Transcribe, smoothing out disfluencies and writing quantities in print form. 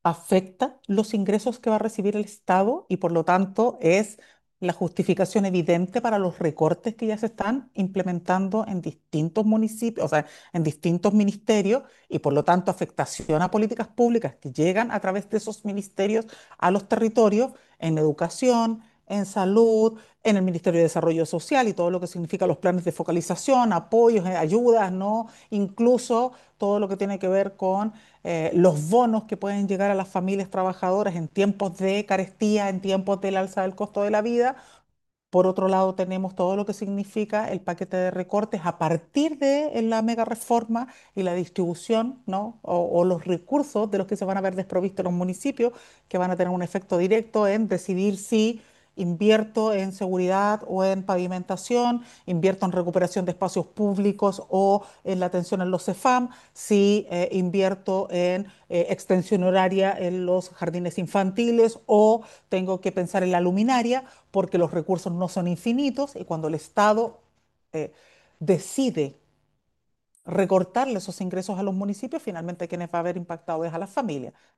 afecta los ingresos que va a recibir el Estado y por lo tanto es la justificación evidente para los recortes que ya se están implementando en distintos municipios, o sea, en distintos ministerios y por lo tanto afectación a políticas públicas que llegan a través de esos ministerios a los territorios en educación, en salud, en el Ministerio de Desarrollo Social y todo lo que significa los planes de focalización, apoyos, ayudas, ¿no? Incluso todo lo que tiene que ver con los bonos que pueden llegar a las familias trabajadoras en tiempos de carestía, en tiempos del alza del costo de la vida. Por otro lado, tenemos todo lo que significa el paquete de recortes a partir de la mega reforma y la distribución, ¿no? O los recursos de los que se van a ver desprovistos los municipios, que van a tener un efecto directo en decidir si invierto en seguridad o en pavimentación, invierto en recuperación de espacios públicos o en la atención en los CEFAM, si invierto en extensión horaria en los jardines infantiles o tengo que pensar en la luminaria porque los recursos no son infinitos y cuando el Estado eh, decide recortarle esos ingresos a los municipios, finalmente quienes va a haber impactado es a las familias.